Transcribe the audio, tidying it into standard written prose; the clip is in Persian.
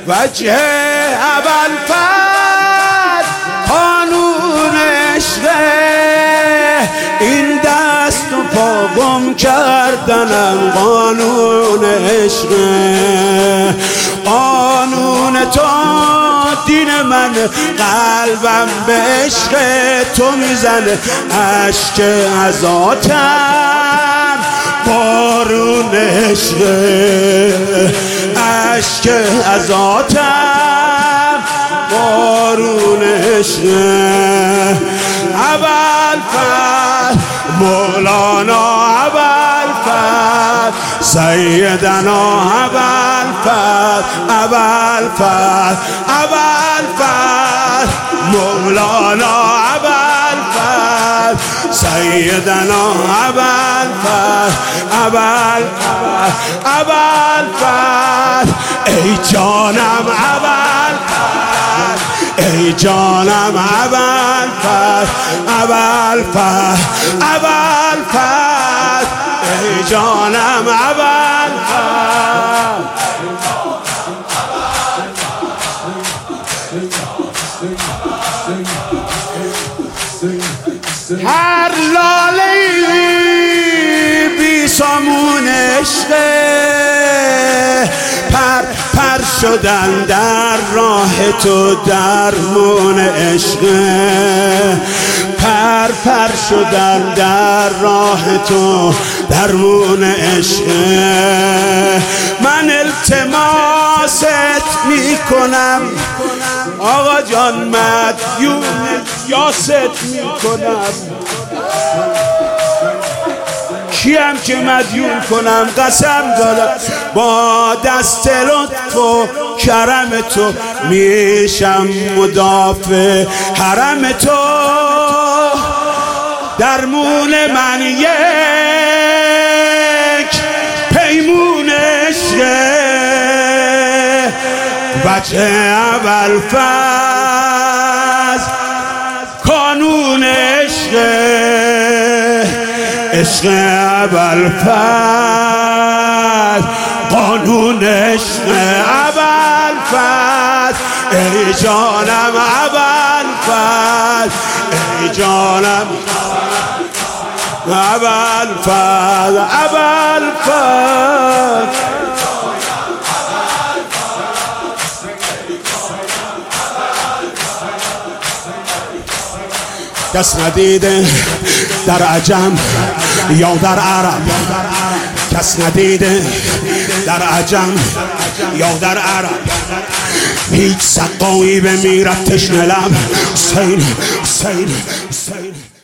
وجه ابوالفضل قانون عشقه، این دست و پا گم کردنم قانون عشقه. قانون تو دین من، قلبم به عشق تو میزنه، عشق عزاتم بارون عشقه، عشق عزاتم بارون عشقه. ابوالفضل مولانا ابوالفضل سیدنا ابوالفضل، ابوالفضل ابوالفضل مولانا ابوالفضل سیدنا ابوالفضل، ابوالفضل ابوالفضل ای جانم ابوالفضل، ای جانم ابوالفضل، ابوالفضل ابوالفضل ای جانم ابوالفضل. هر لاله‌ای بی سامون عشقه، پر پر شدن در راه تو درمون عشقه، پر پر شدن در راه تو درمون عشقه. من التماست میکنم آقا جان، مدیون یاست میکنم، کیم که مدیون کنم؟ قسم دارم با دست لطف و کرم تو میشم مدافع حرم تو. درمون من یک پیمون عشقه، وجه ابوالفضل قانون عشقه، عشق ابوالفضل قانون عشق ابوالفضل. ای جانم ابوالفضل، ای جانم ابوالفضل، ابوالفضل کس ندیده در عجم یا در عرب، کس ندیده در عجم یا در عرب، هیچ سقایی بمیرد تشنه لب. حسین حسین حسین